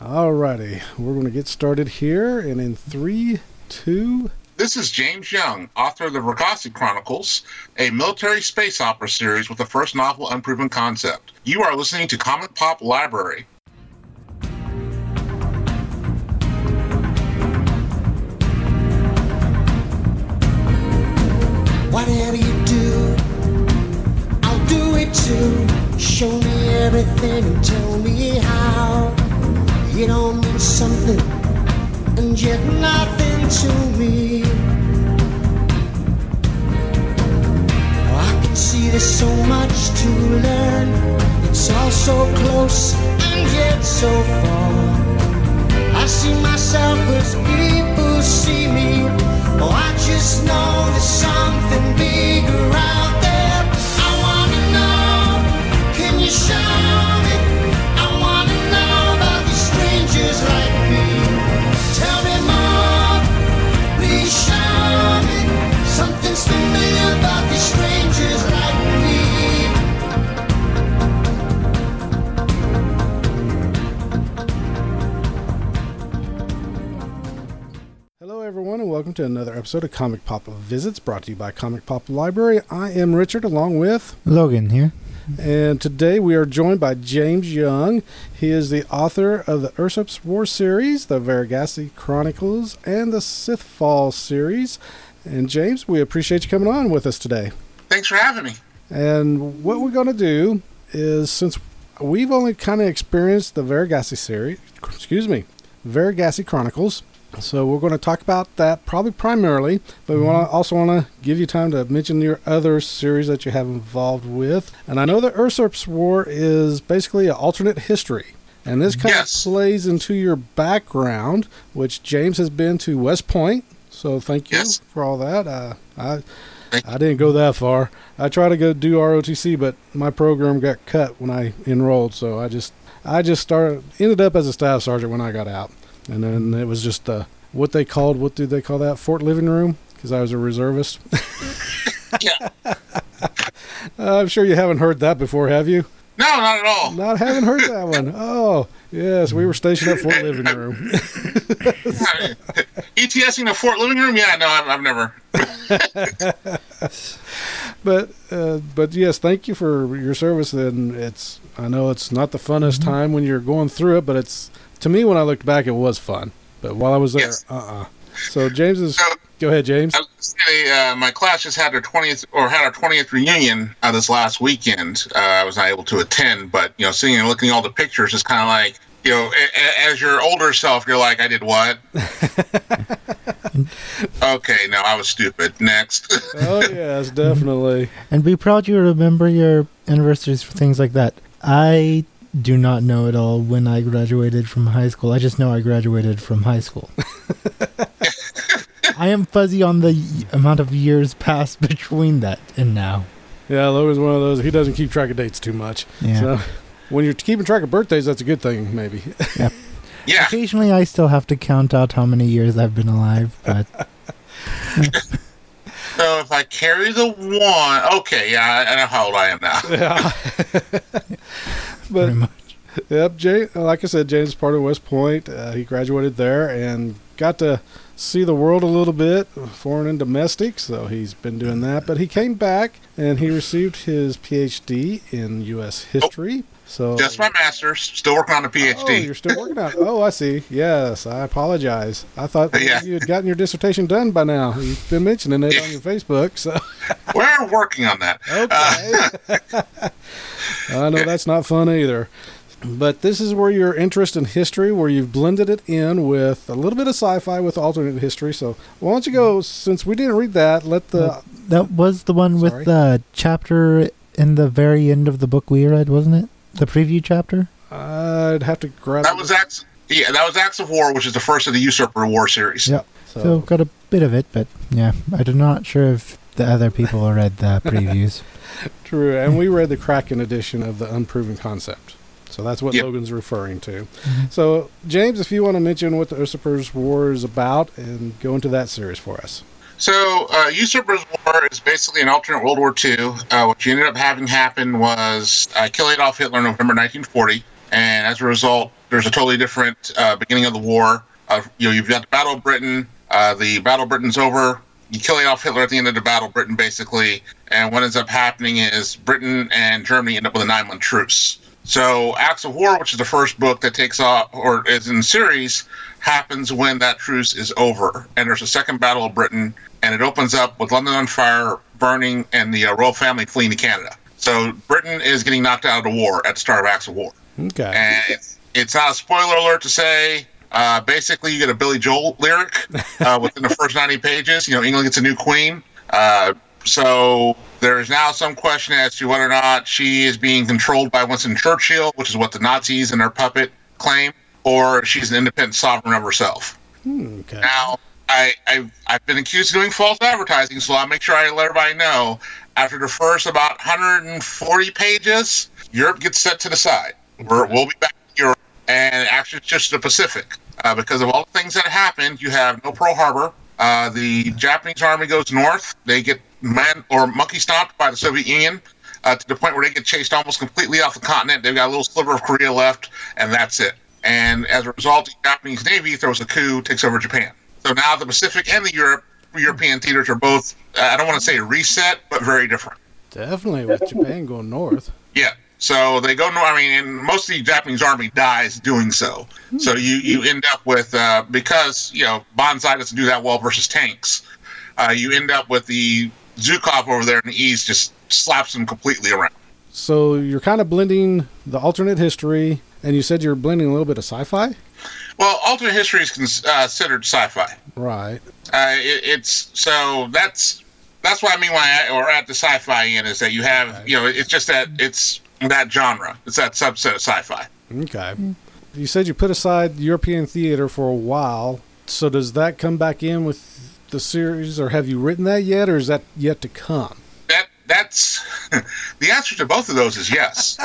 Alrighty, we're going to get started here, and in 3, 2... This is James Young, author of the Vergassi Chronicles, a military space opera series with the first novel Unproven Concept. You are listening to Comic Pop Library. Whatever you do, I'll do it too. Show me everything and tell me how. You don't mean something and yet nothing to me. Oh, I can see there's so much to learn. It's all so close and yet so far. I see myself as people see me. Oh, I just know there's something bigger out there. I wanna know, can you show me? I wanna know about these strangers like me. Tell me more, please show me. Something's familiar about these strangers like me. Hello everyone, and welcome to another episode of Comic Pop Visits, brought to you by Comic Pop Library. I am Richard, along with Logan here. And today we are joined by James Young. He is the author of the Usurp's War series, the Vergassi Chronicles, and the Sithfall series. And James, we appreciate you coming on with us today. Thanks for having me. And what we're going to do is, since we've only kind of experienced the Vergassi series, Vergassi Chronicles, so we're going to talk about that probably primarily, but we also want to give you time to mention your other series that you have involved with. And I know that Usurp's War is basically an alternate history. And this kind of plays into your background, which James has been to West Point. So thank you for all that. I didn't go that far. I tried to go do ROTC, but my program got cut when I enrolled. So I just ended up as a staff sergeant when I got out. And then it was just what do they call that? Fort Living Room? Because I was a reservist. Yeah. I'm sure you haven't heard that before, have you? No, not at all. Haven't heard that one. Oh, yes, we were stationed at Fort Living Room. ETSing the Fort Living Room? Yeah, no, I've never. But yes, thank you for your service. And I know it's not the funnest time when you're going through it, but to me, when I looked back, it was fun. But while I was there, So James go ahead, James. I was say, my class just had our 20th reunion this last weekend. I was not able to attend, but seeing and looking at all the pictures is kind of like, as your older self, you're like, I did what? Okay, no, I was stupid. Next. Oh yes, definitely. And be proud you remember your anniversaries for things like that. I do not know at all when I graduated from high school. I just know I graduated from high school. I am fuzzy on the amount of years passed between that and now. Yeah, Logan's one of those. He doesn't keep track of dates too much. Yeah. So when you're keeping track of birthdays, that's a good thing, maybe. Yeah. Yeah. Occasionally, I still have to count out how many years I've been alive, but. So if I carry the one, okay, yeah, I know how old I am now. Yeah. But yep, like I said, James is part of West Point. He graduated there and got to see the world a little bit, foreign and domestic, so he's been doing that. But he came back and he received his PhD in U.S. history. So just my master's, still working on the PhD. Oh, you're still working on it. Oh, I see. Yes, I apologize. I thought you had gotten your dissertation done by now. You've been mentioning it on your Facebook. So we're working on that. Okay. I know that's not fun either. But this is where your interest in history, where you've blended it in with a little bit of sci-fi with alternate history. So why don't you go, since we didn't read that, that was the one with the chapter in the very end of the book we read, wasn't it? The preview chapter? I'd have to grab that. Was Acts of War, which is the first of the Usurper War series. Yep. So got a bit of it, but yeah, I'm not sure if the other people read the previews. True, and we read the Kraken edition of the Unproven Concept. So that's what Logan's referring to. Mm-hmm. So, James, if you want to mention what the Usurper's War is about and go into that series for us. So, Usurper's War is basically an alternate World War II. What you ended up having happen was kill Adolf Hitler in November 1940, and as a result, there's a totally different beginning of the war. You've got the Battle of Britain. The Battle of Britain's over. You kill Adolf Hitler at the end of the Battle of Britain, basically. And what ends up happening is Britain and Germany end up with a 9-month truce. So Acts of War, which is the first book that takes off, or is in the series, happens when that truce is over. And there's a second Battle of Britain, and it opens up with London on fire, burning, and the royal family fleeing to Canada. So Britain is getting knocked out of the war at the start of Acts of War. Okay. And it's not a spoiler alert to say, basically you get a Billy Joel lyric within the first 90 pages. England gets a new queen. So there's now some question as to whether or not she is being controlled by Winston Churchill, which is what the Nazis and their puppet claim, or she's an independent sovereign of herself. Okay. Now, I've been accused of doing false advertising, so I'll make sure I let everybody know. After the first about 140 pages, Europe gets set to the side. We'll be back in Europe, and actually it's just the Pacific. Because of all the things that happened, you have no Pearl Harbor. The Japanese army goes north. They get monkey stomped by the Soviet Union to the point where they get chased almost completely off the continent. They've got a little sliver of Korea left, and that's it. And as a result, the Japanese Navy throws a coup, takes over Japan. So now the Pacific and the European theaters are both, I don't want to say reset, but very different. Definitely with Japan going north. Yeah. So they go north. And most of the Japanese army dies doing so. So you end up with, because, Banzai doesn't do that well versus tanks, you end up with the Zukov over there in the east just slaps them completely around. So you're kind of blending the alternate history, and you said you're blending a little bit of sci-fi? Well, alternate history is considered sci-fi. Right. That's what I mean when we're at the sci-fi end, is that you have, it's just that it's that genre. It's that subset of sci-fi. Okay. You said you put aside European theater for a while. So does that come back in with the series, or have you written that yet, or is that yet to come? That's the answer to both of those is yes.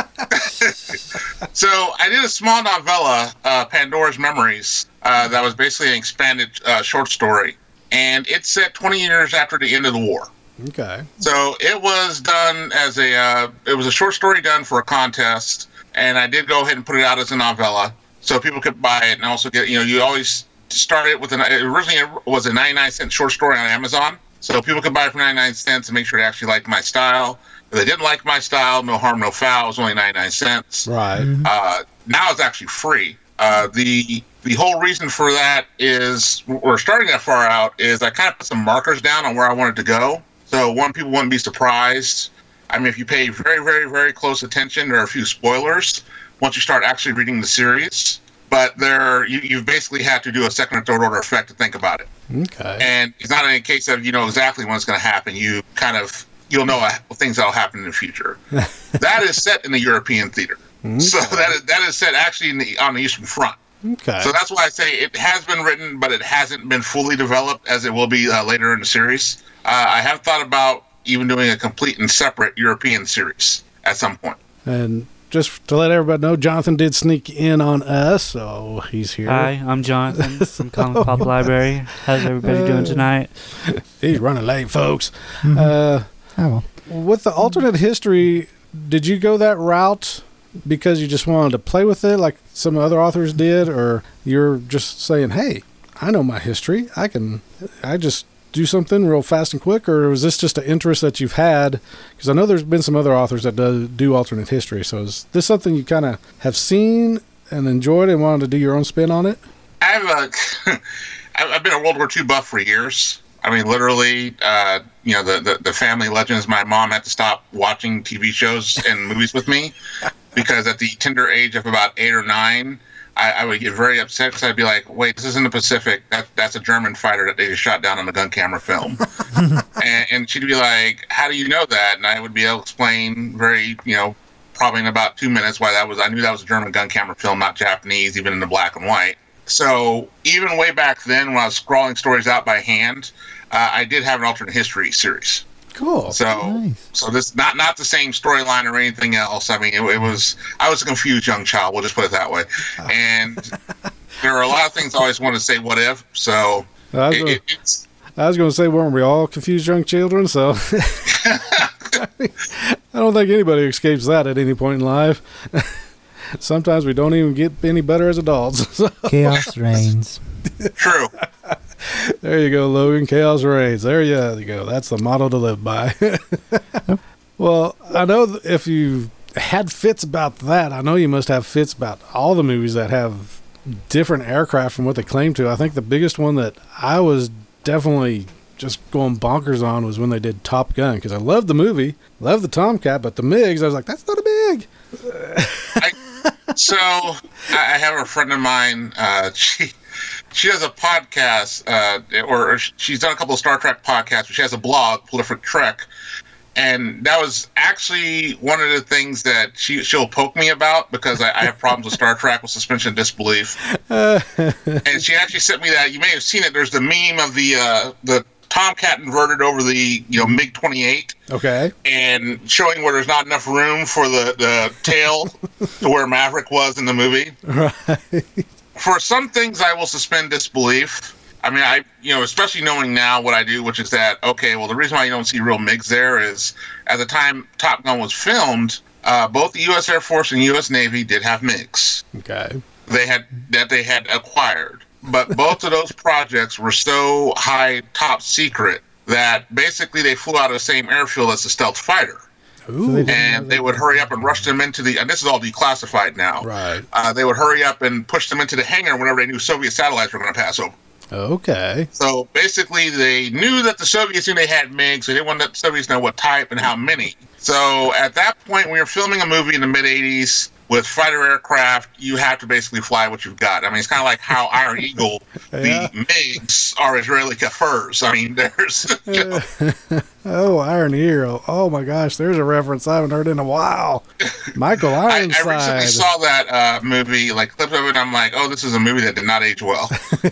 So I did a small novella, Pandora's Memories, that was basically an expanded short story, and it's set 20 years after the end of the war. Okay. So it was done as it was a short story done for a contest, and I did go ahead and put it out as a novella so people could buy it and also get, you always start it with originally it was a 99-cent short story on Amazon. So people could buy it for 99 cents and make sure they actually liked my style. If they didn't like my style, no harm, no foul. It was only 99 cents. Right. Now it's actually free. The whole reason for that is, we're starting that far out, is I kind of put some markers down on where I wanted to go. So people wouldn't be surprised. If you pay very, very, very close attention, there are a few spoilers once you start actually reading the series. But you basically have to do a second or third order effect to think about it. Okay. And it's not a case of exactly when it's going to happen. You'll know things that'll happen in the future. That is set in the European theater. Okay. So that is set actually on the Eastern Front. Okay. So that's why I say it has been written, but it hasn't been fully developed as it will be later in the series. I have thought about even doing a complete and separate European series at some point. And just to let everybody know, Jonathan did sneak in on us, so he's here. Hi, I'm Jonathan from Comic Pop Library. How's everybody doing tonight? He's running late, folks. Well. With the alternate history, did you go that route because you just wanted to play with it like some other authors did, or you're just saying, hey, I know my history, I just do something real fast and quick, or was this just an interest that you've had? Because I know there's been some other authors that do alternate history. So is this something you kind of have seen and enjoyed and wanted to do your own spin on it? I've been a World War II buff for years. Literally, the family legends. My mom had to stop watching TV shows and movies with me because at the tender age of about 8 or 9, I would get very upset because I'd be like, wait, this isn't the Pacific. That's a German fighter that they just shot down on a gun camera film. and she'd be like, how do you know that? And I would be able to explain very, probably in about 2 minutes why I knew that was a German gun camera film, not Japanese, even in the black and white. So even way back then when I was scrawling stories out by hand, I did have an alternate history series. Cool. So, Nice. So this not the same storyline or anything else. I was a confused young child. We'll just put it that way. And there are a lot of things I always want to say. What if? So I was going to say, weren't we all confused young children? So I don't think anybody escapes that at any point in life. Sometimes we don't even get any better as adults. Chaos reigns. True. There you go, Logan. Chaos reigns. There you go. That's the motto to live by. Well, I know if you had fits about that, I know you must have fits about all the movies that have different aircraft from what they claim to. I think the biggest one that I was definitely just going bonkers on was when they did Top Gun, because I loved the movie, loved the Tomcat, but the MiGs, I was like, that's not a MiG. So I have a friend of mine. She has a podcast, or she's done a couple of Star Trek podcasts, but she has a blog, Prolific Trek. And that was actually one of the things that she'll poke me about, because I have problems with Star Trek with suspension of disbelief. And she actually sent me that. You may have seen it. There's the meme of the Tomcat inverted over the MiG-28. Okay. And showing where there's not enough room for the tail to where Maverick was in the movie. Right. For some things, I will suspend disbelief. I mean, especially knowing now what I do, which is that, okay, well, the reason why you don't see real MiGs there is at the time Top Gun was filmed, both the U.S. Air Force and U.S. Navy did have MiGs. Okay. They had acquired. But both of those projects were so high, top secret, that basically they flew out of the same airfield as the stealth fighter. Ooh. And they would hurry up and rush them into and this is all declassified now. Right. They would hurry up and push them into the hangar whenever they knew Soviet satellites were going to pass over. Okay. So basically, they knew that the Soviets knew they had MiGs. They didn't want the Soviets to know what type and how many. So at that point, when you're filming a movie in the mid-'80s with fighter aircraft, you have to basically fly what you've got. I mean, it's kind of like how Iron Eagle, Yeah. the MiGs are Israeli Kafirs. I mean, there's... Oh, Iron Hero. Oh, my gosh. There's a reference I haven't heard in a while. Michael I Ironside. recently saw that movie, like clips of it, and I'm like, oh, this is a movie that did not age well.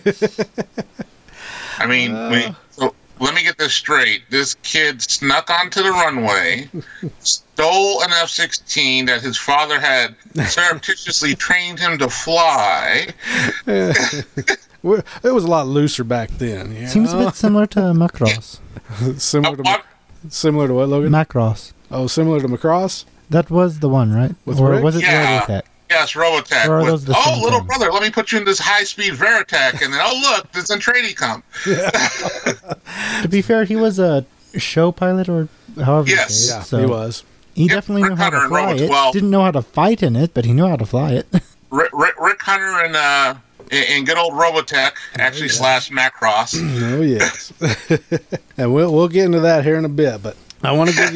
I mean, so let me get this straight. This kid snuck onto the runway, stole an F-16 that his father had surreptitiously trained him to fly. It was a lot looser back then. You Seems a know? bit similar to Macross. Similar to what, Logan? Macross. Oh, similar to Macross? That was the one, right? With or Rick? was it Yeah. Robotech? Yes, Robotech. Or are those the same little thing? brother, let me put you in this high-speed Veritech, and then, oh, look, the Zentradi come. To be fair, he was a show pilot or however. Yes. you say it, Yeah, so he was. He Yep, definitely Rick knew how Hunter to and fly Robot it. 12. Didn't know how to fight in it, but he knew how to fly it. Rick Hunter in good old Robotech, actually slash Macross. Oh, yes. And we'll get into that here in a bit, but I want to give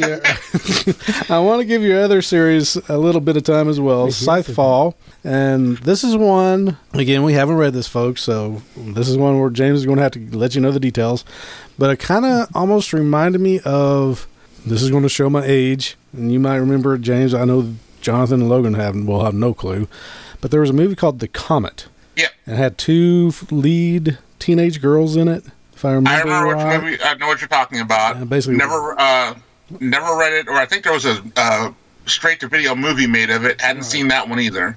you your other series a little bit of time as well, Scythefall. And this is one, again, we haven't read this, folks, so this is one where James is going to have to let you know the details. But it kind of almost reminded me of, this is going to show my age, and you might remember, James, I know Jonathan and Logan will have no clue, but there was a movie called The Comet. Yeah. It had two lead teenage girls in it, if I remember I remember right. what movie. I know what you're talking about. Yeah, basically- never read it, or I think there was a straight-to-video movie made of it. Hadn't seen that one either.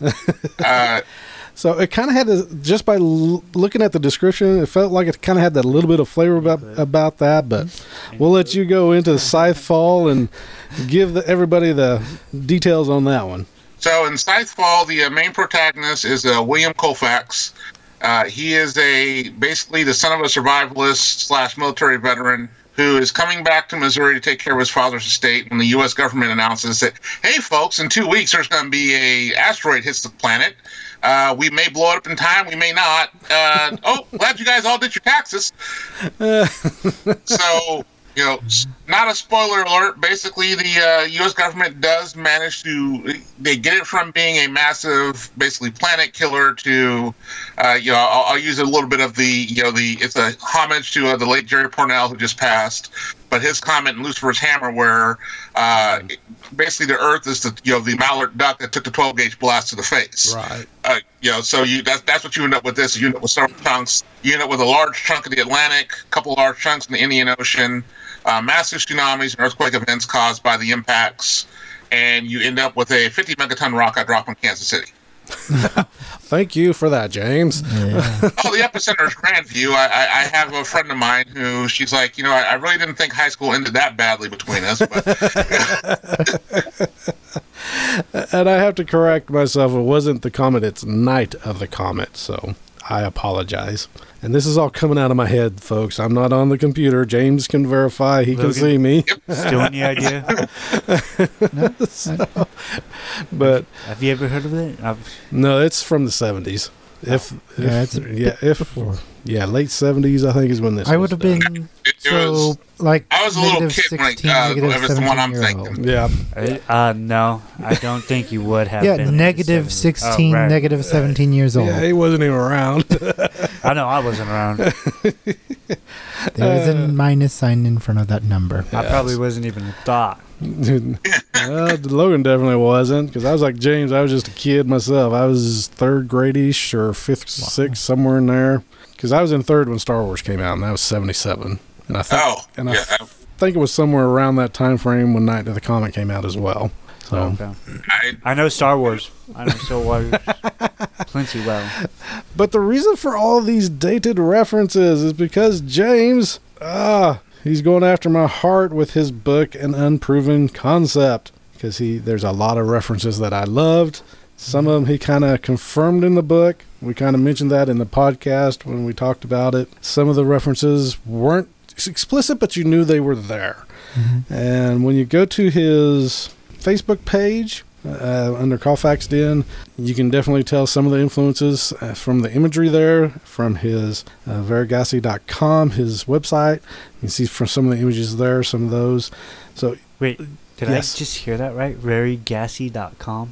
So it kind of had just by looking at the description, it felt like it kind of had that little bit of flavor about that. But we'll let you go into Scythefall and give everybody the details on that one. So in Scythefall, the main protagonist is William Colfax. He is basically the son of a survivalist / military veteran who is coming back to Missouri to take care of his father's estate when the U.S. government announces that, hey, folks, in 2 weeks there's going to be a asteroid hits the planet. We may blow it up in time, we may not. Glad you guys all did your taxes. So, not a spoiler alert. Basically, the U.S. government does manage they get it from being a massive, basically planet killer to, I'll use a little bit of it's a homage to the late Jerry Pournelle who just passed, but his comment in Lucifer's Hammer where basically the Earth is the mallard duck that took the 12-gauge blast to the face. Right. So that's what you end up with this. You end up with several chunks. You end up with a large chunk of the Atlantic, a couple large chunks in the Indian Ocean, massive tsunamis and earthquake events caused by the impacts, and you end up with a 50 megaton rocket drop on Kansas City. Thank you for that, James. Yeah. Oh, the epicenter is Grandview. I have a friend of mine who she's like, I really didn't think high school ended that badly between us. But And I have to correct myself. It wasn't the comet. It's Night of the Comet. So I apologize. And this is all coming out of my head, folks. I'm not on the computer. James can verify. He can Logan. see me. Still any idea? But Have you ever heard of it? no, it's from the 70s. Late 70s, I think, is when this. I was would have done. been it was. like I was a little negative kid when 16, it negative was the one I'm 17-year-old. thinking. Yeah, No, I don't think you would have. Yeah, been in negative the 70s. 16, Oh, right. negative 17 years old. yeah, he wasn't even around. I know I wasn't around. There is a minus sign in front of that number. I probably wasn't even a thought. Well, Logan definitely wasn't, because I was like James. I was just a kid myself. I was third grade-ish or fifth, sixth, somewhere in there. Because I was in third when Star Wars came out, and that was 77. And I thought, I think it was somewhere around that time frame when Night of the Comet came out as well. So, Okay. I know Star Wars. I know Star Wars plenty well. but the reason for all these dated references is because James, he's going after my heart with his book, An Unproven Concept. Because there's a lot of references that I loved. Some of them he kind of confirmed in the book. We kind of mentioned that in the podcast when we talked about it. Some of the references weren't explicit, but you knew they were there. Mm-hmm. And when you go to his Facebook page, under Colfax Den, you can definitely tell some of the influences from the imagery there, from his Vergassi.com, his website. You can see from some of the images there, some of those. So, Wait, did Yes. I just hear that right? Verygassy.com?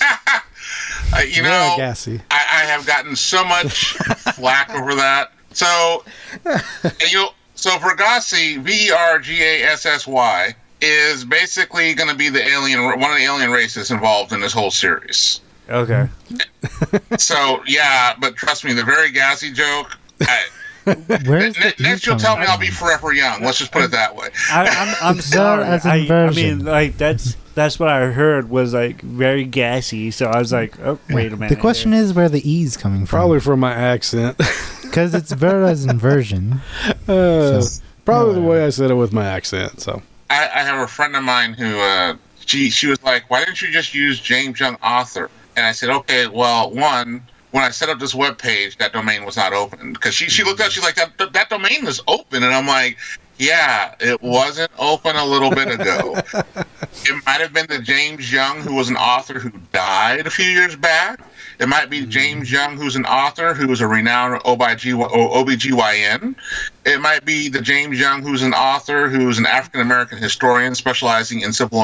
Vergassi. I have gotten so much flack over that. So, so Vergassi, Vergassy, is basically going to be one of the alien races involved in this whole series. Okay. So, yeah, but trust me, the Vergassi joke. Where's the Next, you'll tell me I'll be forever young. Let's just put it that way. I'm Ver sorry. as in I version. mean, like that's what I heard was like very gassy. So I was like, oh, wait a minute. The question is where the E's coming from. Probably from my accent. Because it's ver as in version. Probably the way I said it with my accent. So I have a friend of mine who she was like, why didn't you just use James Young author? And I said, okay, well, one, when I set up this web page, that domain was not open. Because she looked at it, she's like, that domain is open. And I'm like, yeah, it wasn't open a little bit ago. It might have been the James Young, who was an author who died a few years back. It might be James Young, who's an author who is a renowned OBGYN. It might be the James Young, who's an author who's an African-American historian specializing in Civil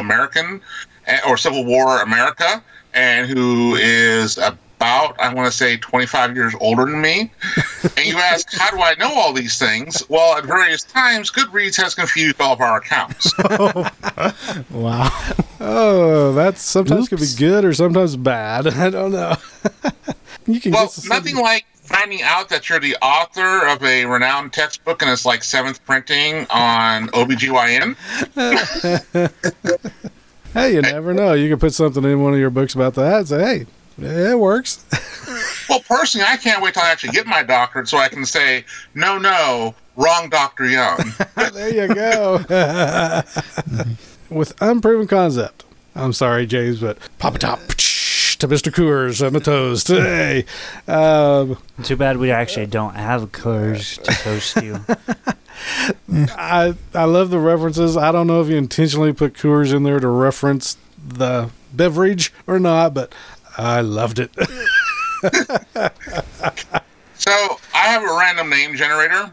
War America, and who is about, I want to say, 25 years older than me. And you ask, how do I know all these things? Well, at various times, Goodreads has confused all of our accounts. Wow. oh, that sometimes could be Oops. good or sometimes bad. I don't know. You can Well, get nothing like finding out that you're the author of a renowned textbook and it's like 7th printing on OBGYN. Hey, you never know. You could put something in one of your books about that and say, hey, it works. Well, personally, I can't wait till I actually get my doctorate so I can say, no, wrong Dr. Young. There you go. With Unproven Concept. I'm sorry, James, but Papa Top to Mr. Coors on the toast. Hey. Too bad we actually don't have Coors to toast you. I love the references. I don't know if you intentionally put Coors in there to reference the beverage or not, but I loved it. So I have a random name generator.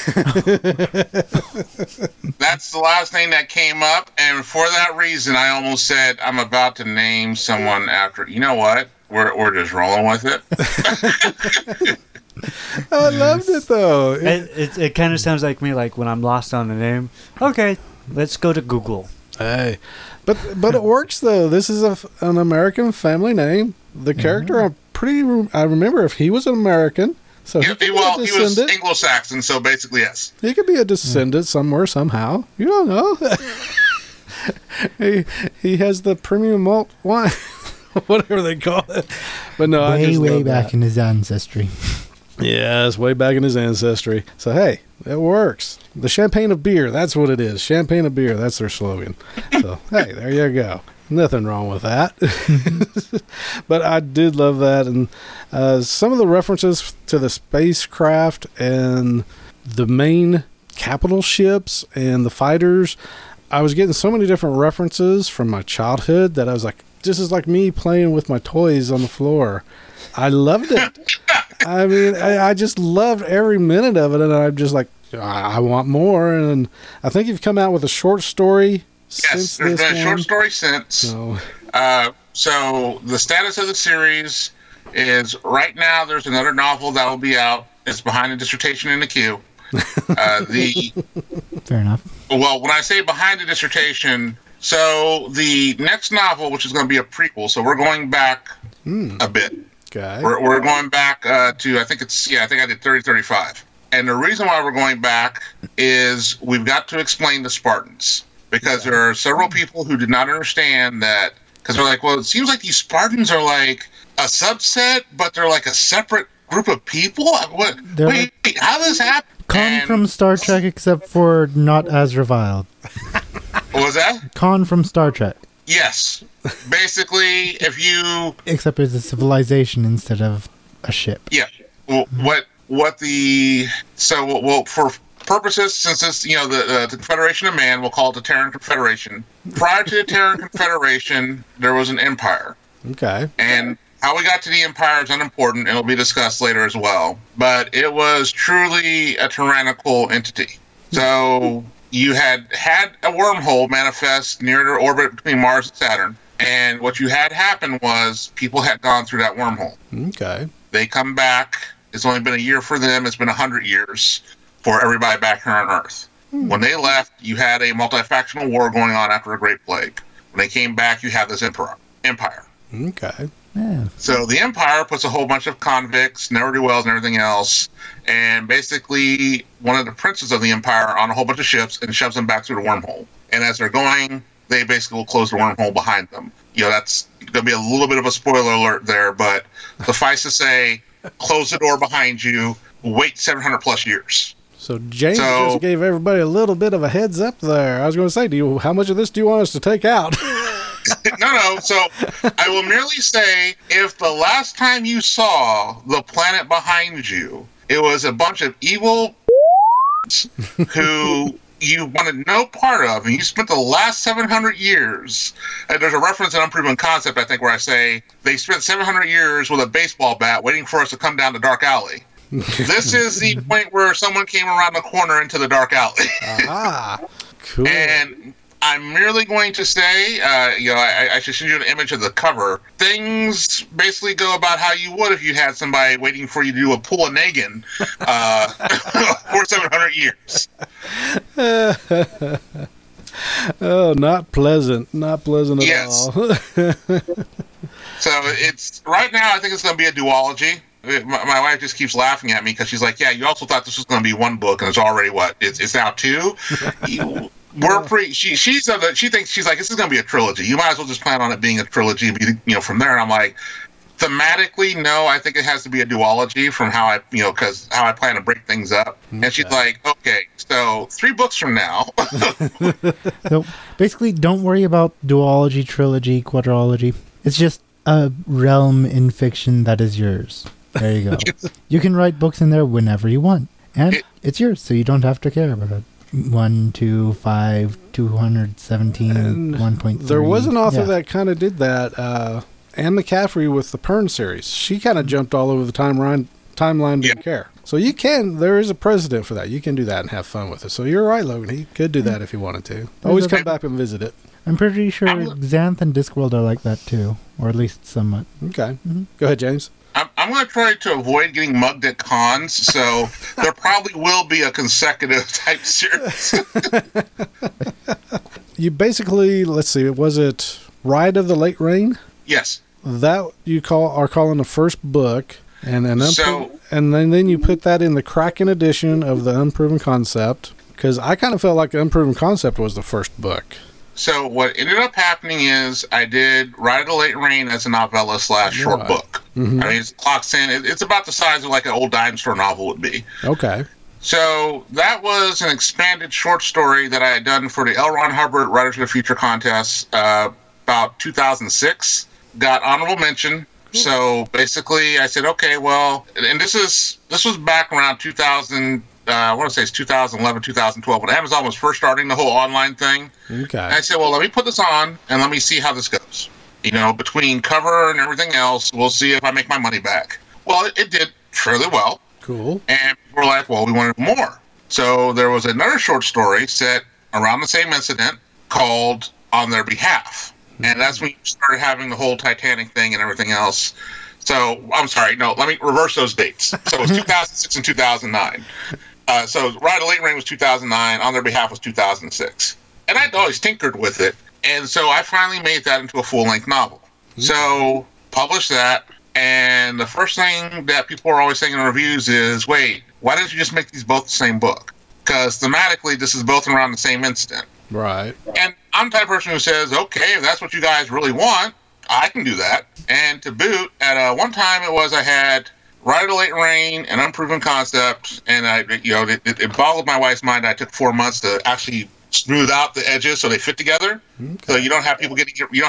That's the last name that came up, and for that reason, I almost said I'm about to name someone after. You know what? We're just rolling with it. I loved it, though. It kind of sounds like me, like when I'm lost on a name. Okay, let's go to Google. Hey, but it works though. This is an American family name. The character, I remember if he was an American, so he could be a He was descendant. Anglo-Saxon, so basically yes. He could be a descendant somewhere somehow. You don't know. He has the premium malt wine whatever they call it. But no, I just way love back that. in his ancestry. Yeah, it's way back in his ancestry. So, hey, it works. The champagne of beer, that's what it is. Champagne of beer, that's their slogan. So, hey, there you go. Nothing wrong with that. But I did love that. And some of the references to the spacecraft and the main capital ships and the fighters, I was getting so many different references from my childhood that I was like, this is like me playing with my toys on the floor. I loved it. I mean, I just loved every minute of it, and I'm just like, I want more. And I think you've come out with a short story Yes, since there's this been a one. short story since. So, So the status of the series is right now there's another novel that will be out. It's behind a dissertation in the queue. Fair enough. Well, when I say behind the dissertation, so the next novel, which is going to be a prequel, so we're going back a bit. okay. We're going back to, I think I did 30-35. And the reason why we're going back is we've got to explain the Spartans. Because there are several people who did not understand that, because they're like, well, it seems like these Spartans are like a subset, but they're like a separate group of people? Wait, how does this happen? Con from Star Trek, except for not as reviled. What was that? Con from Star Trek, Yes. Basically, if you... except it's a civilization instead of a ship. Yeah. Well, for purposes, since it's, the Confederation of Man, we'll call it the Terran Confederation. Prior to the Terran Confederation, there was an empire. Okay. And how we got to the empire is unimportant. It'll be discussed later as well. But it was truly a tyrannical entity. So you had a wormhole manifest near the orbit between Mars and Saturn. And what you had happen was people had gone through that wormhole. Okay. They come back. It's only been a year for them. It's been 100 years for everybody back here on Earth. When they left, you had a multi-factional war going on after a Great Plague. When they came back, you had this empire. Okay. Yeah. So the Empire puts a whole bunch of convicts, ne'er-do-wells, and everything else, and basically one of the princes of the Empire on a whole bunch of ships and shoves them back through the wormhole. And as they're going, they basically will close the wormhole behind them. That's going to be a little bit of a spoiler alert there, but suffice to say, close the door behind you, wait 700 plus years. So James just gave everybody a little bit of a heads up there. I was going to say, how much of this do you want us to take out? No. So I will merely say, if the last time you saw the planet behind you, it was a bunch of evil who you wanted no part of, and you spent the last 700 years, and there's a reference in Unproven Concept, I think, where I say, they spent 700 years with a baseball bat waiting for us to come down the dark alley. This is the point where someone came around the corner into the dark alley. Ah, cool. And I'm merely going to say, I should send you an image of the cover. Things basically go about how you would if you had somebody waiting for you to do a pull a Nagin for 700 years. Oh, not pleasant. Not pleasant at all. So it's right now, I think it's going to be a duology. My wife just keeps laughing at me because she's like, yeah, you also thought this was going to be one book, and it's already it's now two. She thinks, she's like, this is going to be a trilogy. You might as well just plan on it being a trilogy and be, from there. And I'm like, thematically, no, I think it has to be a duology from how I, because how I plan to break things up. Okay. And she's like, okay, so 3 books from now. So basically, don't worry about duology, trilogy, quadrology. It's just a realm in fiction that is yours. There you go. You can write books in there whenever you want. And it's yours, so you don't have to care about it. 1, 2, 5, 217, 1.3. There was an author that kind of did that. Anne McCaffrey with the Pern series. She kind of jumped all over the timeline, didn't care. So there is a precedent for that. You can do that and have fun with it. So you're right, Logan. He could do that if he wanted to. Always come back and visit it. I'm pretty sure Xanth and Discworld are like that too, or at least somewhat. Okay. Mm-hmm. Go ahead, James. I'm going to try to avoid getting mugged at cons, so there probably will be a consecutive type series. You basically, let's see, was it Ride of the Late Rain? Yes. That you are calling the first book, and then you put that in the Kraken edition of the Unproven Concept, because I kind of felt like the Unproven Concept was the first book. So what ended up happening is I did Ride of the Late Rain as a novella / short Right. book. Mhm. I mean, it clocks in. It's about the size of like an old dime store novel would be. Okay. So that was an expanded short story that I had done for the L. Ron Hubbard Writers of the Future contest about 2006. Got honorable mention. So basically, I said, okay, well, and this was back around 2000. I want to say it's 2011, 2012, when Amazon was first starting the whole online thing. Okay. And I said, well, let me put this on and let me see how this goes. You know, between cover and everything else, we'll see if I make my money back. Well, it did fairly well. Cool. And we're like, well, we wanted more. So there was another short story set around the same incident called On Their Behalf. And that's when you started having the whole Titanic thing and everything else. So, I'm sorry, no, let me reverse those dates. So it was 2006 and 2009. So Ride of the Late Rain was 2009, On Their Behalf was 2006. And I'd always tinkered with it. And so I finally made that into a full-length novel. So, published that. And the first thing that people are always saying in reviews is, wait, why didn't you just make these both the same book? Because thematically, this is both around the same incident. Right. And I'm the type of person who says, okay, if that's what you guys really want, I can do that. And to boot, at one time I had Ride of the Late Rain, an unproven concept, and it boggled my wife's mind. I took 4 months to actually smooth out the edges so they fit together. Okay. So you don't have people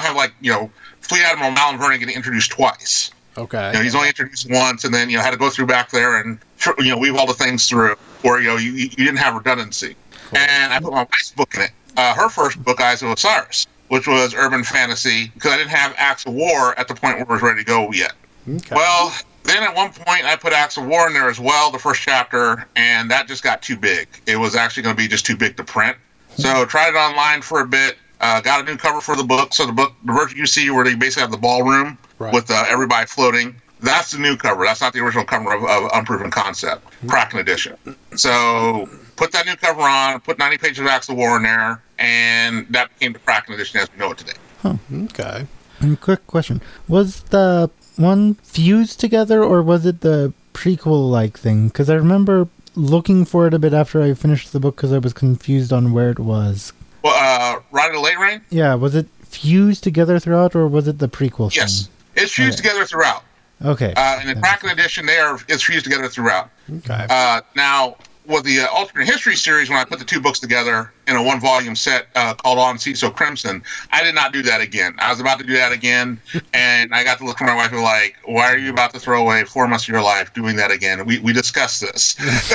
Fleet Admiral Malin Vernon getting introduced twice. Okay. He's only introduced once, and then had to go through back there and weave all the things through where you didn't have redundancy. Cool. And I put my wife's book in it. Her first book, Eyes of Osiris, which was urban fantasy, because I didn't have Acts of War at the point where it was ready to go yet. Okay. Well, then at one point I put Acts of War in there as well, the first chapter, and that just got too big. It was actually going to be just too big to print. So tried it online for a bit, got a new cover for the book. So the version you see where they basically have the ballroom with everybody floating, that's the new cover. That's not the original cover of Unproven Concept, Kraken edition. So put that new cover on, put 90 pages of Acts of War in there, and that became the Kraken edition as we know it today. Huh. Okay. And quick question. Was the one fused together, or was it the prequel-like thing? Because I remember looking for it a bit after I finished the book because I was confused on where it was. Well, Ride of the Late Rain? Yeah, was it fused together throughout, or was it the prequel Yes. thing? It's fused together throughout. Okay. In the Kraken edition, it's fused together throughout. Okay. Now, with the alternate history series, when I put the two books together in a one-volume set called On Sea So Crimson, I did not do that again. I was about to do that again, and I got to look at my wife and like, why are you about to throw away 4 months of your life doing that again? We discussed this.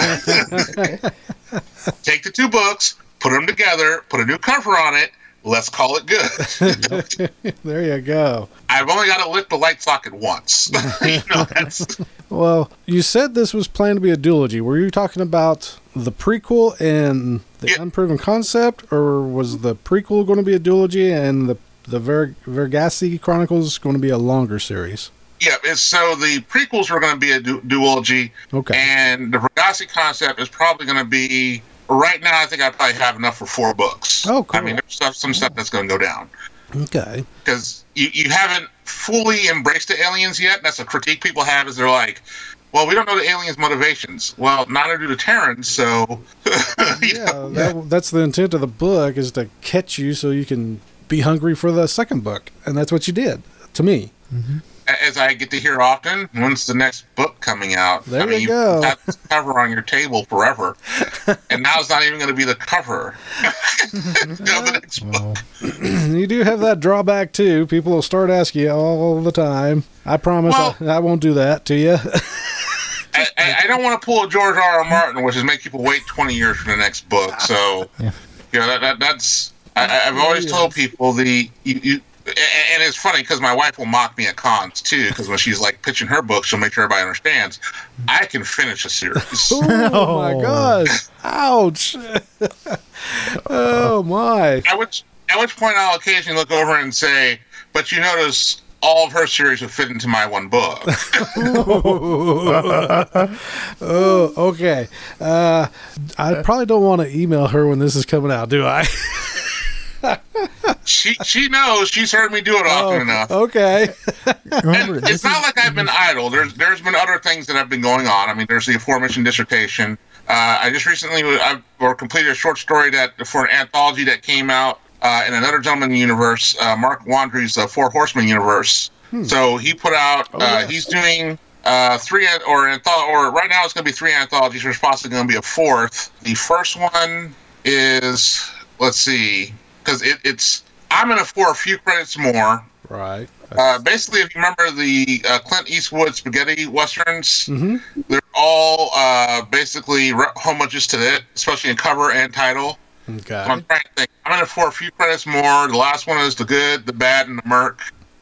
Take the two books, put them together, put a new cover on it, let's call it good. There you go. I've only got to lick the light socket once. That's... Well, you said this was planned to be a duology. Were you talking about the prequel and the Unproven Concept, or was the prequel going to be a duology and the Vergassi Chronicles going to be a longer series? Yeah, so the prequels were going to be a duology, okay, and the Vergassi Concept is probably going to be... Right now, I think I probably have enough for 4 books. Oh, cool. I mean, there's some stuff that's going to go down. Okay. Because you haven't fully embraced the aliens yet. That's a critique people have, is they're like, well, we don't know the aliens' motivations. Well, neither do the Terrans, so... That's the intent of the book, is to catch you so you can be hungry for the second book. And that's what you did, to me. Mm-hmm. As I get to hear often, when's the next book coming out? There you go. You've had this cover on your table forever, and now it's not even going to be the cover of the next book. You do have that drawback, too. People will start asking you all the time. I promise I won't do that to you. I don't want to pull a George R.R. Martin, which is make people wait 20 years for the next book. So, that's... I've always told people and it's funny because my wife will mock me at cons too, because when she's like pitching her book, she'll make sure everybody understands I can finish a series. Oh my gosh! Ouch! Oh my! At which point I'll occasionally look over and say, "But you notice all of her series would fit into my one book." Oh, okay. I probably don't want to email her when this is coming out, do I? She knows. She's heard me do it often enough. Okay. Remember, and it's not like I've been idle. There's been other things that have been going on. I mean, there's the aforementioned dissertation. I just recently completed a short story for an anthology that came out in another gentleman universe, Mark Wandry's Four Horsemen universe. So he put out. yes. He's doing three or right now it's going to be 3 anthologies. There's possibly going to be a fourth. The first one is, let's see, because it's I'm in it for a few credits more. Right. Basically, if you remember the Clint Eastwood spaghetti westerns, Mm-hmm. they're all basically homages to it, especially in cover and title. Okay. So I'm trying to think. I'm in it for a few credits more. The last one is the good, the bad, and the murk.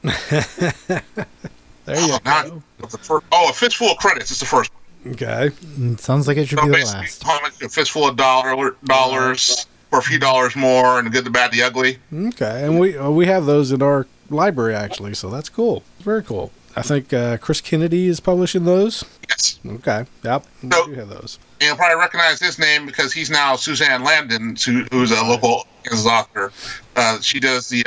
There you go. A fistful of credits is the first one. Okay. Sounds like it should So be the basically, last. homage, a fistful of dollars for a few dollars more, and the good, the bad, the ugly. Okay. And we have those in our library actually, so that's cool. Very cool. I think Chris Kennedy is publishing those. Yes. Okay. Yep. We So- do have those. And you'll probably recognize his name because he's now Suzanne Landon, who's a local Kansas author. She does the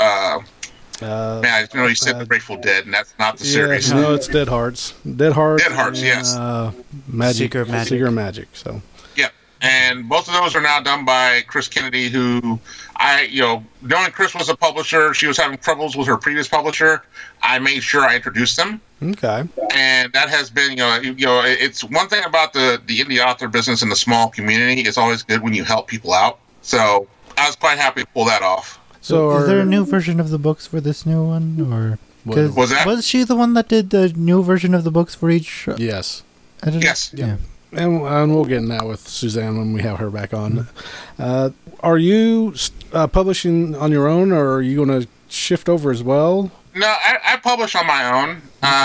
man, I know you said the Grateful Dead, and that's not the series. No, it's Dead Hearts. Dead Hearts. Dead Hearts, and, yes. Magic. Secret Magic. Secret Magic. So. Yep. And both of those are now done by Chris Kennedy, who knowing Chris was a publisher, she was having troubles with her previous publisher. I made sure I introduced them. Okay. And that has been, it's one thing about the indie author business in the small community. It's always good when you help people out. So I was quite happy to pull that off. So Is there a new version of the books for this new one, or What- Was that? was she the one that did the new version of the books for each Yes. editor? Yes. Yeah. And we'll get in that with Suzanne when we have her back on. Are you publishing on your own, or are you going to shift over as well? No, I publish on my own.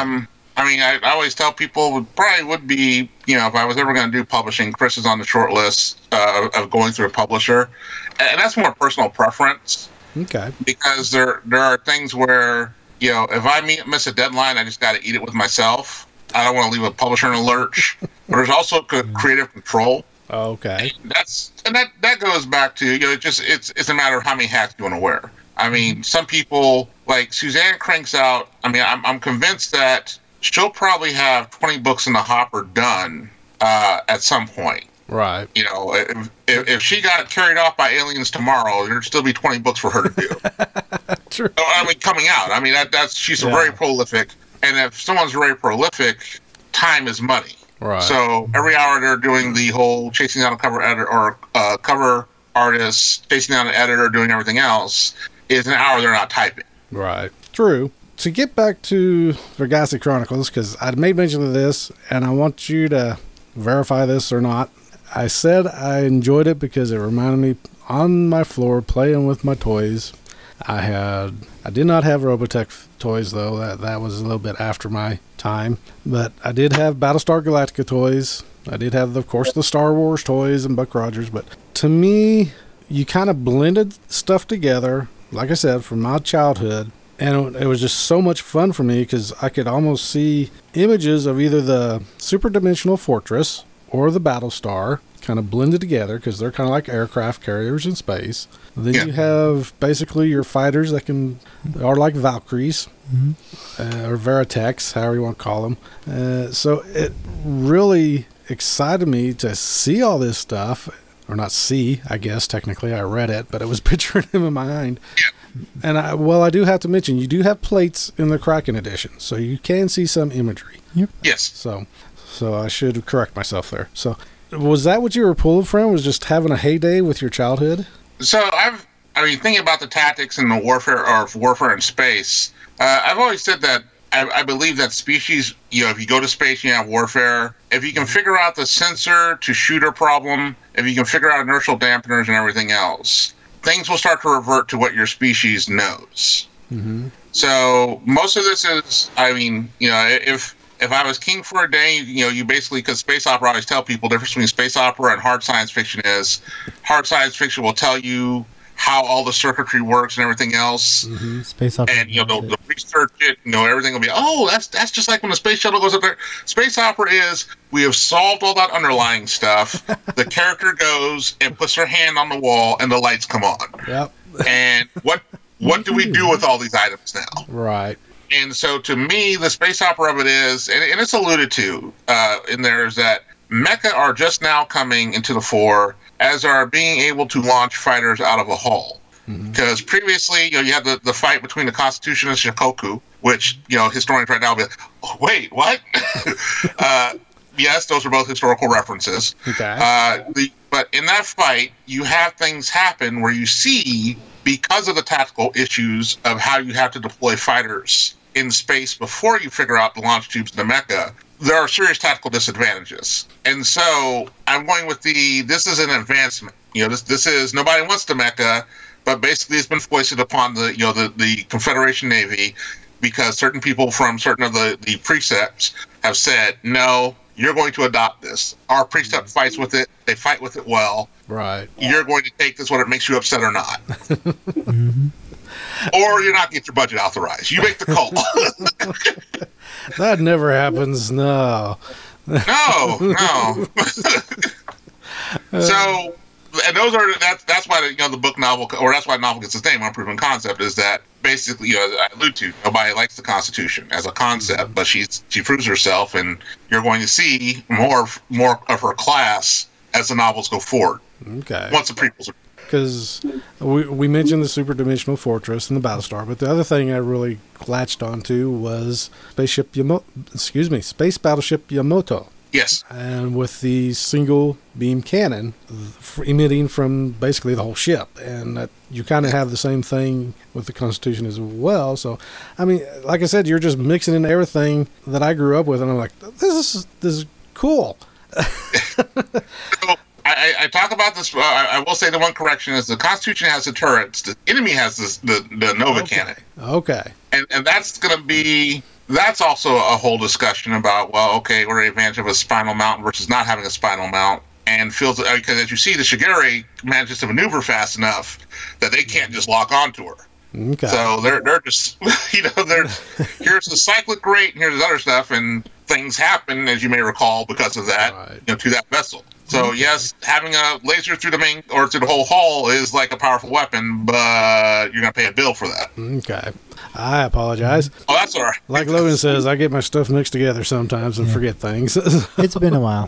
I always tell people it probably would be, if I was ever going to do publishing, Chris is on the short list of going through a publisher. And that's more personal preference Okay. because there are things where, if I miss a deadline, I just got to eat it with myself. I don't want to leave a publisher in a lurch. But there's also creative control. Okay. That goes back to, it's a matter of how many hats you want to wear. I mean, some people, like Suzanne cranks out, I'm convinced that she'll probably have 20 books in the hopper done at some point. Right. If she got carried off by aliens tomorrow, there'd still be 20 books for her to do. True. Coming out. She's Yeah. very prolific. And if someone's very prolific, time is money. Right. So every hour they're doing the whole chasing down a cover editor or cover artist, chasing down an editor, doing everything else, is an hour they're not typing. Right. True. To get back to Vergassi Chronicles, because I made mention of this, and I want you to verify this or not. I said I enjoyed it because it reminded me on my floor playing with my toys. I did not have Robotech toys though. That was a little bit after my time, but I did have Battlestar Galactica toys. I did have, of course, the Star Wars toys and Buck Rogers. But to me, you kind of blended stuff together, like I said, from my childhood, and it was just so much fun for me because I could almost see images of either the Super Dimensional Fortress or the Battlestar kind of blended together because they're kind of like aircraft carriers in space. Then Yeah. you have basically your fighters that are like Valkyries or Veritex, however you want to call them. So it really excited me to see all this stuff, or not see, I guess technically I read it, but it was picturing him in my mind. And I do have to mention, you do have plates in the Kraken edition, so you can see some imagery. Yes. So I should correct myself there. So was that what you were pulling from? Was just having a heyday with your childhood? So thinking about the tactics and the warfare in space, I've always said that I believe that species, if you go to space and you have warfare, if you can figure out the sensor to shooter problem, if you can figure out inertial dampeners and everything else, things will start to revert to what your species knows. Mm-hmm. So most of this is, if I was king for a day, you basically, because space opera, I always tell people the difference between space opera and hard science fiction is hard science fiction will tell you how all the circuitry works and everything else. Space opera. And, they'll research it, everything will be, that's just like when the space shuttle goes up there. Space opera is, we have solved all that underlying stuff. The character goes and puts her hand on the wall and the lights come on. Yep. And what do we do with all these items now? Right. And so to me, the space opera of it is, and it's alluded to in there, is that mecha are just now coming into the fore, as are being able to launch fighters out of a hull. Because previously, you had the fight between the Constitution and Shikoku, which, historians right now will be like, oh, wait, what? Yes, those are both historical references. Okay. But in that fight, you have things happen where you see, because of the tactical issues of how you have to deploy fighters in space before you figure out the launch tubes and the mecha, there are serious tactical disadvantages. And so I'm going with this is an advancement. This is, nobody wants the mecha, but basically it's been foisted upon the Confederation Navy because certain people from certain of the precepts have said, no, you're going to adopt this. Our precept fights with it. They fight with it well. Right. You're going to take this whether it makes you upset or not. Or you're not going to get your budget authorized. You make the call. That never happens. No. No. So, and that's why the book novel, or that's why the novel gets its name, Unproven Concept, is that basically, as I allude to, nobody likes the Constitution as a concept, but she proves herself, and you're going to see more of her class as the novels go forward. Okay. Once the prequels are. Because we mentioned the superdimensional fortress and the Battlestar, but the other thing I really latched onto was Space Battleship Yamato. Yes. And with the single beam cannon emitting from basically the whole ship. And that you kind of have the same thing with the Constitution as well. So, I mean, like I said, you're just mixing in everything that I grew up with. And I'm like, this is cool. So, I talk about this. I will say the one correction is the Constitution has the turrets. The enemy has the Nova cannon. Okay. And that's going to be... That's also a whole discussion about, well, okay, what are the advantage of a spinal mount versus not having a spinal mount? And feels, because as you see, the Shigure manages to maneuver fast enough that they can't just lock onto her. Okay. So they're just, here's the cyclic rate and here's the other stuff, and things happen, as you may recall, because of that, right. To that vessel. So yes, having a laser through the main or through the whole hull is like a powerful weapon, but you're going to pay a bill for that. Okay. I apologize. Oh, that's all right. Like Logan says, I get my stuff mixed together sometimes and forget things. It's been a while.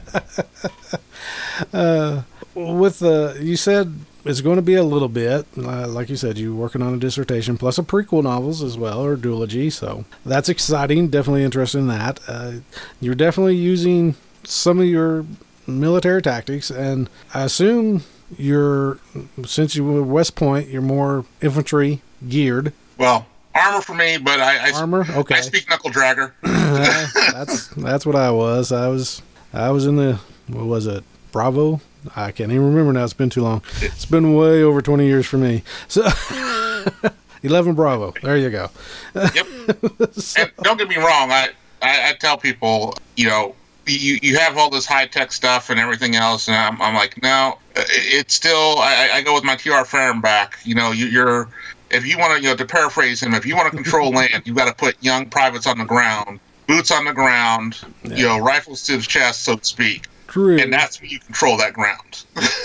You said it's going to be a little bit, like you said, you're working on a dissertation plus a prequel novels as well, or duology. So that's exciting. Definitely interested in that. You're definitely using some of your military tactics, and I assume since you were West Point, you're more infantry geared. Well, armor for me, but armor. Okay. I speak knuckle dragger. That's what I was. I was in the, what was it, Bravo? I can't even remember now. It's been too long. It's been way over 20 years for me. So 11 Bravo. There you go. Yep. And don't get me wrong. I tell people, you have all this high-tech stuff and everything else, and I'm like, no, it's still, I go with my T.R. Fehrenbach. You're, if you want to, to paraphrase him, if you want to control land, you've got to put young privates on the ground, boots on the ground, rifles to the chest, so to speak. True. And that's when you control that ground.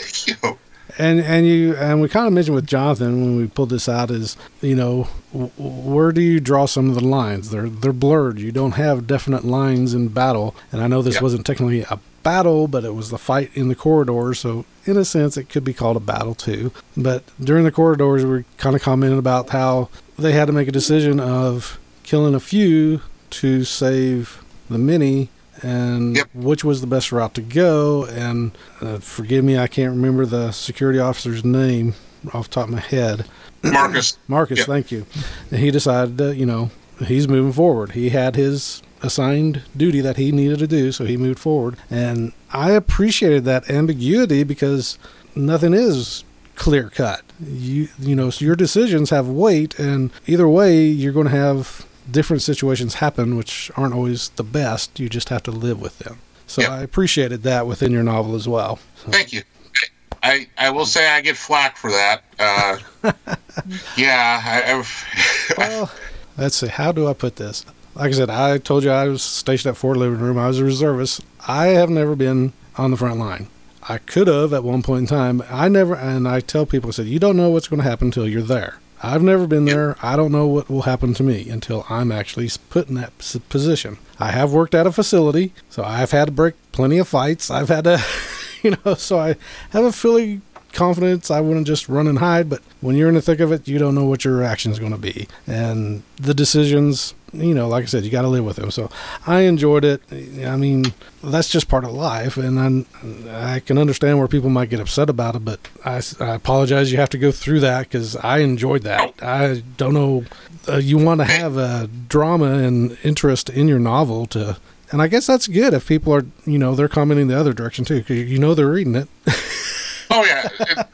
And we kind of mentioned with Jonathan when we pulled this out is, where do you draw some of the lines? They're blurred. You don't have definite lines in battle. And I know this wasn't technically a battle, but it was the fight in the corridors. So in a sense, it could be called a battle too. But during the corridors, we kind of commented about how they had to make a decision of killing a few to save the many, and which was the best route to go. And forgive me, I can't remember the security officer's name off the top of my head. Marcus. Marcus, thank you. And he decided that, he's moving forward. He had his assigned duty that he needed to do, so he moved forward. And I appreciated that ambiguity because nothing is clear cut. So your decisions have weight, and either way, you're going to have different situations happen, which aren't always the best. You just have to live with them. So I appreciated that within your novel as well. So. Thank you. I will say I get flack for that. Well, let's see. How do I put this? Like I said, I told you I was stationed at Fort Living Room. I was a reservist. I have never been on the front line. I could have at one point in time. And I tell people, I said, you don't know what's going to happen until you're there. I've never been there. I don't know what will happen to me until I'm actually put in that position. I have worked at a facility, so I've had to break plenty of fights. I've had to, so I have a fairly confidence. I wouldn't just run and hide, but when you're in the thick of it, you don't know what your reaction is going to be. And the decisions, like I said, you got to live with them. So I enjoyed it. I mean, that's just part of life. And I can understand where people might get upset about it, but I apologize you have to go through that because I enjoyed that. I don't know. You want to have a drama and interest in your novel and I guess that's good if people are, they're commenting the other direction too, because they're reading it. Oh yeah.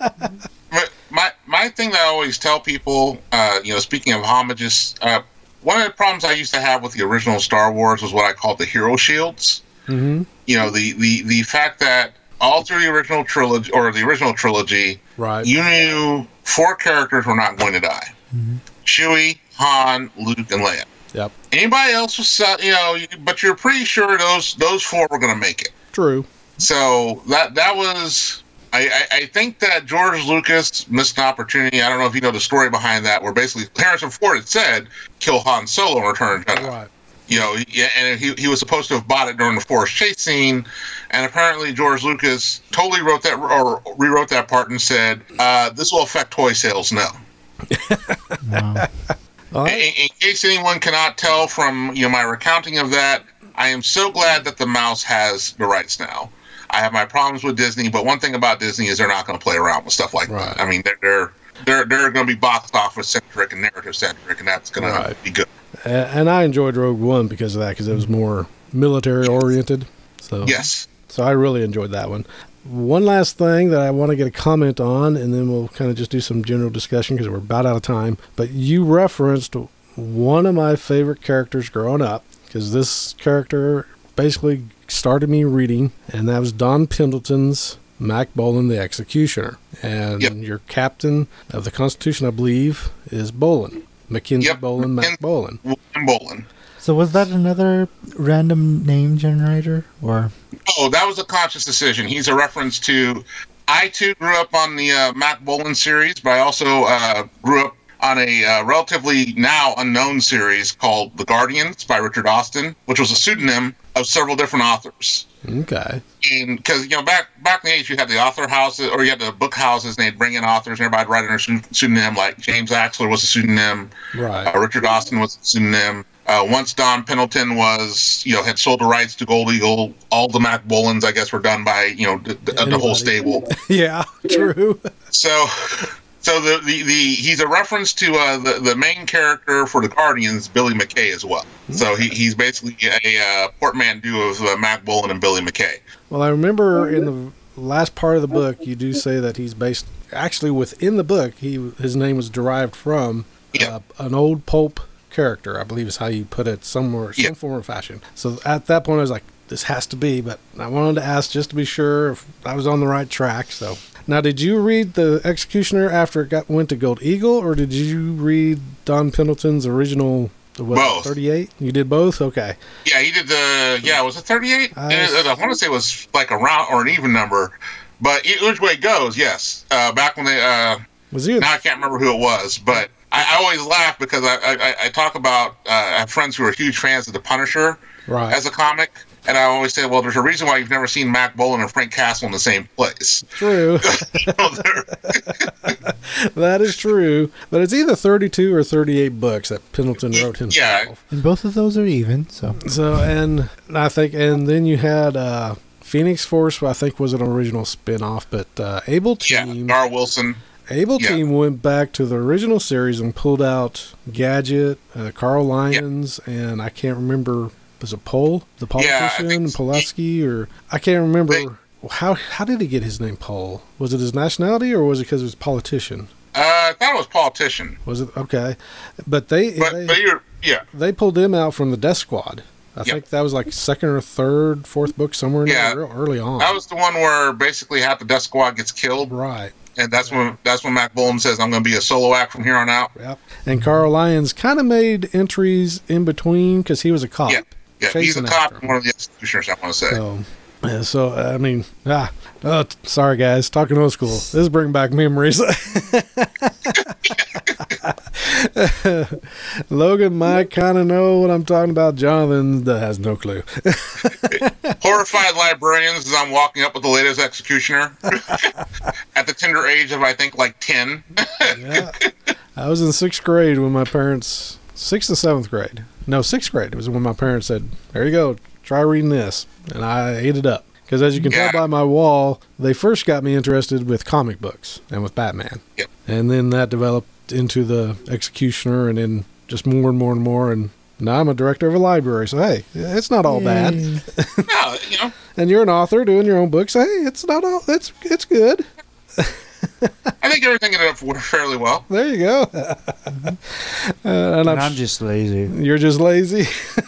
My thing that I always tell people, speaking of homages, one of the problems I used to have with the original Star Wars was what I called the hero shields. Mm-hmm. The fact that all through the original trilogy, right, you knew 4 characters were not going to die: mm-hmm. Chewie, Han, Luke, and Leia. Yep. Anybody else was, but you're pretty sure those 4 were going to make it. True. So that was, I think that George Lucas missed an opportunity. I don't know if you know the story behind that, where basically Harrison Ford had said, "Kill Han Solo in Return of the Jedi." Right. And he was supposed to have bought it during the forest chase scene, and apparently George Lucas totally rewrote that part and said, "This will affect toy sales now." Wow. In case anyone cannot tell from my recounting of that, I am so glad that the mouse has the rights now. I have my problems with Disney, but one thing about Disney is they're not going to play around with stuff like that. I mean, they're going to be box office centric and narrative centric, and that's going to be good. And I enjoyed Rogue One because of that, because it was more military oriented. So yes, so I really enjoyed that one. One last thing that I want to get a comment on, and then we'll kind of just do some general discussion because we're about out of time. But you referenced one of my favorite characters growing up, because this character basically started me reading, and that was Don Pendleton's Mac Bolan the Executioner. And your captain of the Constitution, I believe, is Bolan. Mackenzie Bolan, Mac Bolan. Bolan. So was that another random name generator, or? Oh, that was a conscious decision. He's a reference to. I too grew up on the Mac Bolan series, but I also grew up on a relatively now unknown series called The Guardians by Richard Austin, which was a pseudonym of several different authors. Okay. And because back in the 80s, you had the author houses, or you had the book houses, and they'd bring in authors, and everybody'd write under a pseudonym. Like James Axler was a pseudonym. Right. Richard Austin was a pseudonym. Once Don Pendleton was, had sold the rights to Gold Eagle, all the Mac Bolans, I guess, were done by, the whole stable. Yeah, true. So the he's a reference to the main character for the Guardians, Billy McKay, as well. Okay. So he's basically a portmanteau of Mac Bolan and Billy McKay. Well, I remember in the last part of the book, you do say that he's based. Actually, within the book, his name was derived from an old pulp character, I believe is how you put it, some form or fashion. So at that point I was like, this has to be, but I wanted to ask just to be sure if I was on the right track. So now, did you read The Executioner after it went to Gold Eagle, or did you read Don Pendleton's original, both? 38? You did both? Okay. Yeah, he did was it 38? I want to say it was like a round or an even number, but which way it goes, yes. Back when they was he? Now I can't remember who it was, but I always laugh because I talk about I have friends who are huge fans of The Punisher as a comic, and I always say, well, there's a reason why you've never seen Mac Bolan and Frank Castle in the same place. True. That is true, but it's either 32 or 38 books that Pendleton wrote himself. Yeah, and both of those are even. So and I think, and then you had Phoenix Force, I think was an original spin-off, but Able Team. Yeah, Gar Wilson. Able Team went back to the original series and pulled out Gadget, Carl Lyons, and I can't remember, was it Pohl, the politician, Pulaski, or I can't remember. How did he get his name Pohl? Was it his nationality, or was it because he was a politician? I thought it was politician. Was it? Okay. But they pulled him out from the Death Squad. I think that was like second or third, fourth book, somewhere in there, real early on. That was the one where basically half the Death Squad gets killed. Right. And that's when Mac Bolan says, I'm going to be a solo act from here on out. Yep. And Carl Lyons kind of made entries in between because he was a cop. Yeah, he's a cop and one of the executioners, I want to say. So I mean, sorry guys, talking old school. This is bringing back memories. Logan might kind of know what I'm talking about. Jonathan has no clue. Horrified librarians as I'm walking up with the latest executioner at the tender age of, I think, like 10. Yeah. I was in 6th grade when my parents, 6th and 7th grade. No, 6th grade. It was when my parents said, there you go, try reading this. And I ate it up. Because as you can tell by my wall, they first got me interested with comic books and with Batman. Yep. And then that developed into the Executioner and then just more and more and more. And now I'm a director of a library. So, hey, it's not all bad. No, you know. And you're an author doing your own books. Hey, it's not all, it's good. I think everything ended up fairly well. There you go. And I'm just lazy. You're just lazy?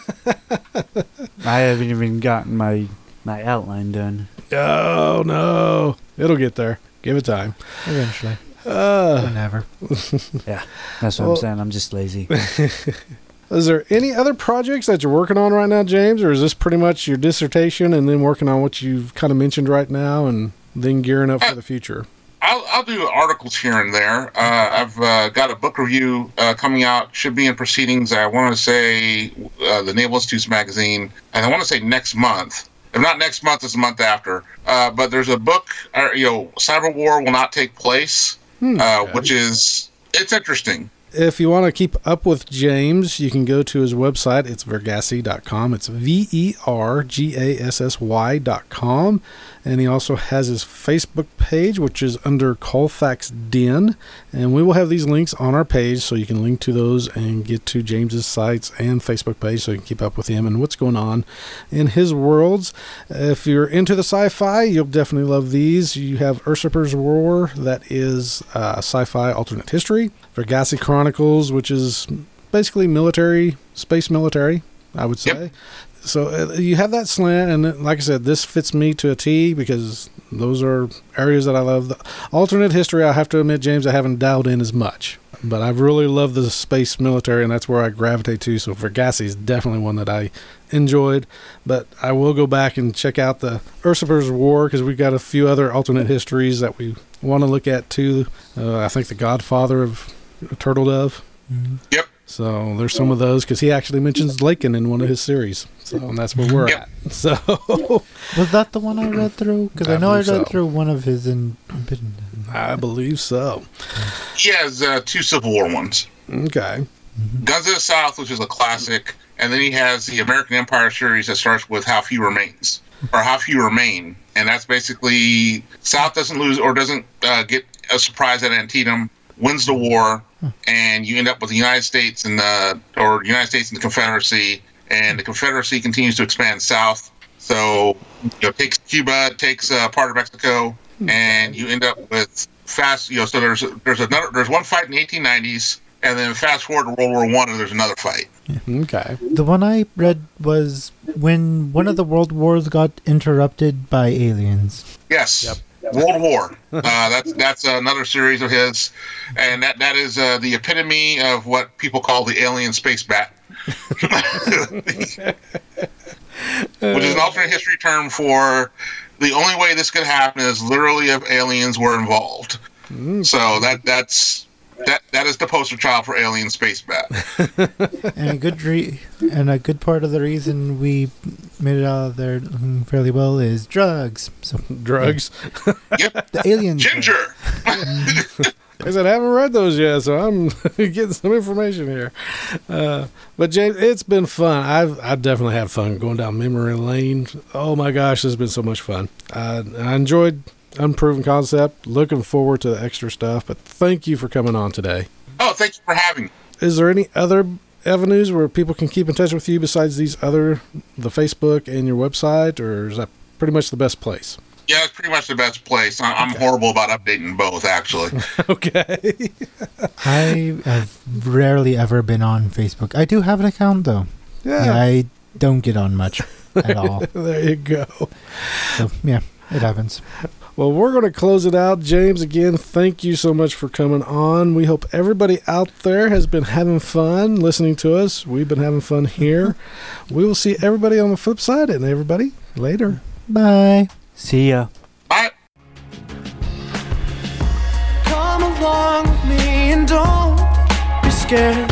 I haven't even gotten my outline done. Oh, no. It'll get there. Give it time. Eventually. Whenever. Yeah, that's what I'm saying. I'm just lazy. Is there any other projects that you're working on right now, James, or is this pretty much your dissertation and then working on what you've kind of mentioned right now and then gearing up for the future? I'll do articles here and there. I've got a book review coming out. Should be in proceedings. I want to say the Naval Institute's magazine, and I want to say next month. If not next month, it's the month after. But there's a book. Cyber War will not take place, which is it's interesting. If you want to keep up with James, you can go to his website. It's vergassy.com. It's VERGASSY.com. And he also has his Facebook page, which is under Colfax Den. And we will have these links on our page, so you can link to those and get to James's sites and Facebook page so you can keep up with him and what's going on in his worlds. If you're into the sci-fi, you'll definitely love these. You have Usurper's War, that is sci-fi alternate history. Vergassy Chronicles, which is basically military, space military, I would say. Yep. So you have that slant, and like I said, this fits me to a T because those are areas that I love. The alternate history, I have to admit, James, I haven't dialed in as much. But I really love the space military, and that's where I gravitate to. So Vergassy is definitely one that I enjoyed. But I will go back and check out the Usurper's War because we've got a few other alternate histories that we want to look at too. I think the Godfather of Turtle Dove. Mm-hmm. Yep. So there's some of those because he actually mentions Laken in one of his series. So and that's where we're at. So was that the one I read through? Because I know I read so. through one of his in. I believe so. He has 2 Civil War ones. Okay. Guns of the South, which is a classic, and then he has the American Empire series that starts with How Few Remains, or How Few Remain, and that's basically South doesn't lose or doesn't get a surprise at Antietam, wins the war, and you end up with the United States and the Confederacy, and the Confederacy continues to expand south. So, it takes Cuba, it takes part of Mexico, and you end up with fast. So there's one fight in the 1890s, and then fast forward to World War I, and there's another fight. Yeah. Okay. The one I read was when one of the world wars got interrupted by aliens. Yes. Yep. World War. That's another series of his, and that is the epitome of what people call the alien space bat, which is an alternate history term for the only way this could happen is literally if aliens were involved. So that is the poster child for alien space bat. And a good part of the reason we made it out of there fairly well is drugs. So Drugs. Yep. the aliens. Ginger. I said I haven't read those yet, so I'm getting some information here. But James, it's been fun. I definitely had fun going down memory lane. Oh my gosh, this has been so much fun. I enjoyed Unproven Concept. Looking forward to the extra stuff. But thank you for coming on today. Oh, thank you for having me. Is there any other avenues where people can keep in touch with you besides the Facebook and your website, or is that pretty much the best place? Yeah, it's pretty much the best place. I'm horrible about updating both, actually. Okay. I have rarely ever been on Facebook. I do have an account though. Yeah. I don't get on much at all. There you go. So yeah, it happens. Well, we're going to close it out. James, again, thank you so much for coming on. We hope everybody out there has been having fun listening to us. We've been having fun here. We will see everybody on the flip side, and everybody later. Bye. See ya. Bye. Come along with me and don't scared.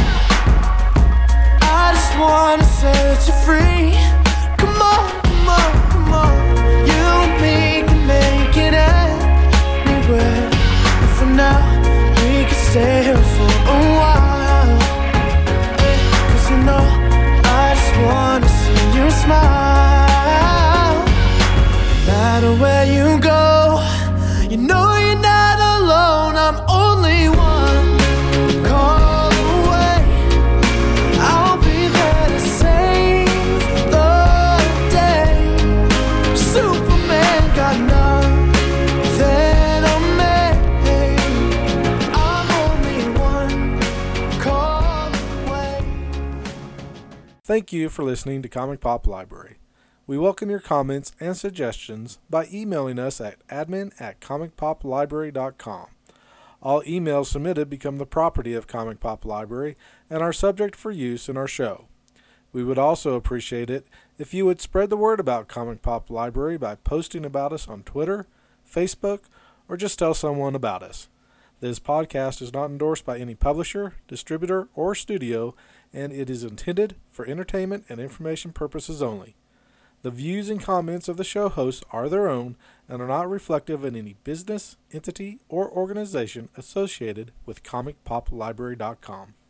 I just wanna set you free. Come on, come on, come on. You and me can make it anywhere. And for now, we can stay here for a while. 'Cause you know, I just wanna see you smile. No matter where you go, you know you're not alone. I'm only one call away. I'll be there to save the day. Superman got nothing on me. I'm only one call away. Thank you for listening to Comic Pop Library. We welcome your comments and suggestions by emailing us at admin@comicpoplibrary.com. All emails submitted become the property of Comic Pop Library and are subject for use in our show. We would also appreciate it if you would spread the word about Comic Pop Library by posting about us on Twitter, Facebook, or just tell someone about us. This podcast is not endorsed by any publisher, distributor, or studio, and it is intended for entertainment and information purposes only. The views and comments of the show hosts are their own and are not reflective of any business, entity, or organization associated with ComicPopLibrary.com.